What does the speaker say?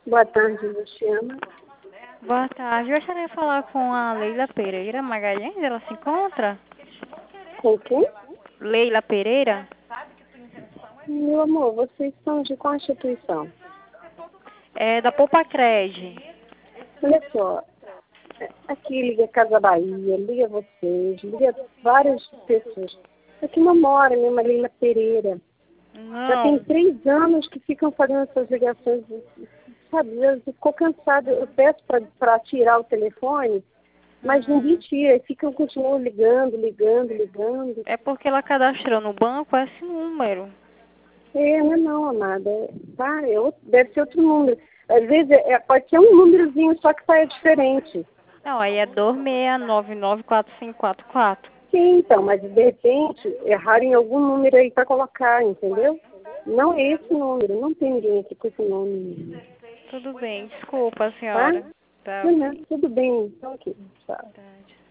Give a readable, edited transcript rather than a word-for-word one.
Boa tarde, Luciana. Boa tarde. Eu gostaria de falar com a Leila Pereira Magalhães. Ela se encontra? Com quem? Leila Pereira? Meu amor, vocês são de qual instituição? É da Poupacred. Olha só, aqui liga Casa Bahia, liga vocês, liga várias pessoas. Aqui não mora mesmo a Leila Pereira. Já tem Não. 3 anos que ficam fazendo essas ligações, sabe? Eu fico cansada, eu peço para tirar o telefone, mas ninguém tira, continuam ligando. É porque ela cadastrou no banco esse número. Não, amada. Tá, deve ser outro número. Às vezes pode ser um númerozinho, só que sai diferente. Não, aí é 26994544. Sim, então, mas de repente erraram em algum número aí para colocar, entendeu? Não é esse número, não tem ninguém aqui com esse nome. Tudo bem, desculpa, Tá? senhora. Tá Não, ok. tudo bem, então aqui. Tchau. Tá.